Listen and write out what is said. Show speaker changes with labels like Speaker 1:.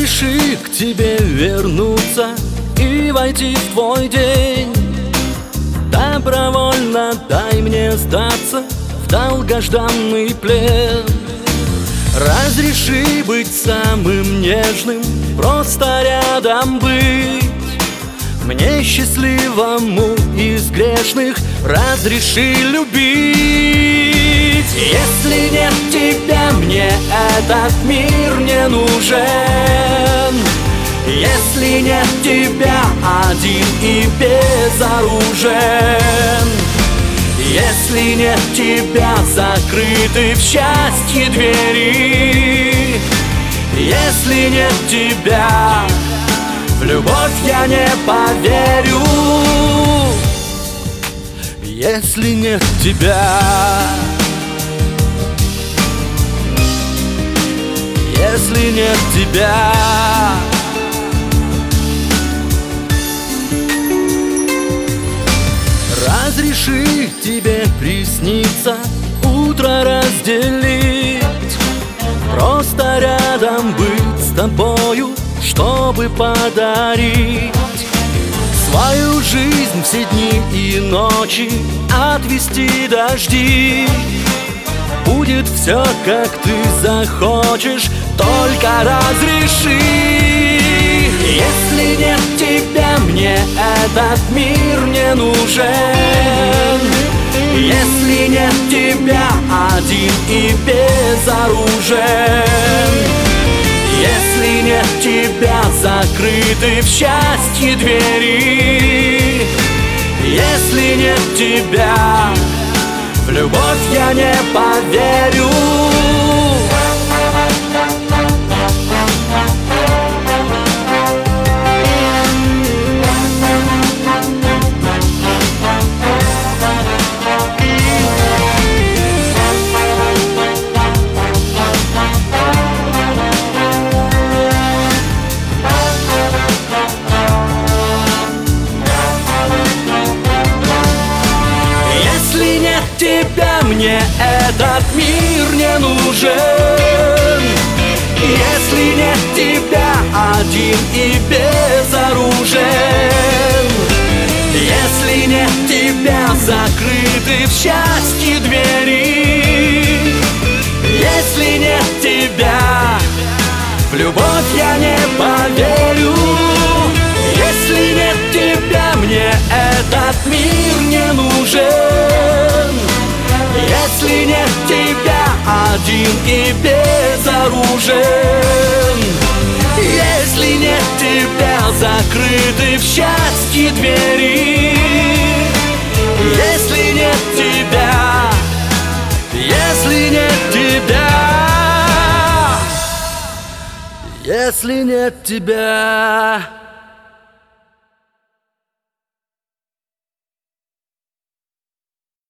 Speaker 1: Разреши к тебе вернуться и войти в твой день. Добровольно дай мне сдаться в долгожданный плен. Разреши быть самым нежным, просто рядом быть. Мне, счастливому из грешных, разреши любить. Если нет тебя, мне этот мир не нужен. Если нет тебя, один и безоружен. Если нет тебя, закрыты в счастье двери. Если нет тебя, в любовь я не поверю. Если нет тебя, если нет тебя, разреши тебе присниться, утро разделить, просто рядом быть с тобою, чтобы подарить свою жизнь, все дни и ночи, отвести дожди. Будет все, как ты захочешь, только разреши. Если нет тебя, мне этот мир не нужен. Если нет тебя, один и безоружен. Если нет тебя, закрыты в счастье двери. Если нет тебя, в любовь я не поверю. Тебя, мне этот мир не нужен. Если нет тебя, один и безоружен. Если нет тебя, закрыты в счастье двери. Если нет тебя, в любовь я не поверю. Если нет тебя, мне этот мир не нужен. Если нет тебя, один и безоружен. Если нет тебя, закрыты в счастье двери. Если нет тебя, если нет тебя, если нет тебя.